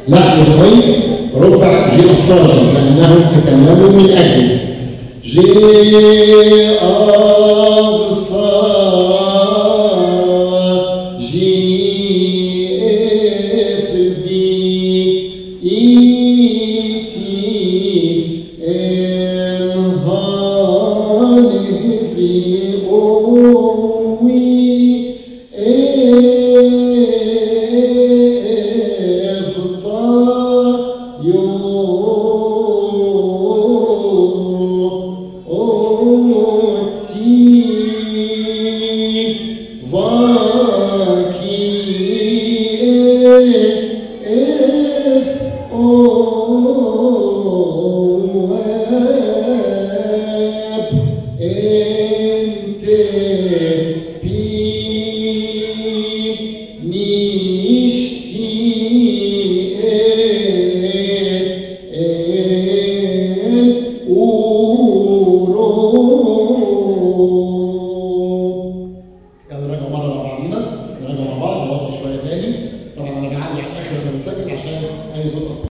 لا يبغي ربع جي أفصاجي لأنهم تكلموا من أجلك. جي أفصاجي إف بي إيتي إنهان في أوي نراجع مع بعض، نوطي شويه تاني. طبعا انا بعلي على الاخر وانا بسجل عشان اي صوت